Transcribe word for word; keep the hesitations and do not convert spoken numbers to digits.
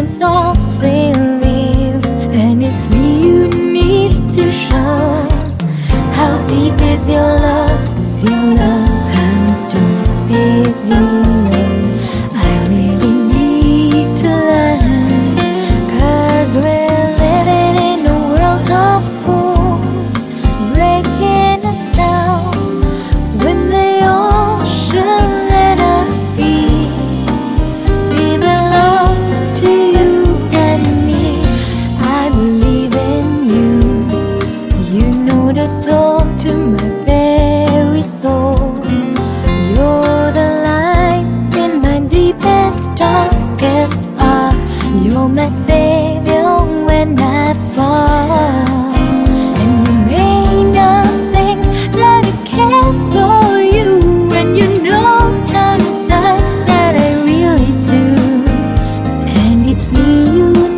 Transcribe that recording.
softly leave, and it's me you need to show. How deep is your love? Is your love? How deep is your love? I really need to learn, 'cause we're living in a world of fools, breaking us down when they all should let us be. We belong to you and me. I believe in you. You know the door to my very soul. You're the light in my deepest, darkest hour. You're my savior when I fall. And you may not think that I care for you, and you know down inside that I really do. And it's me you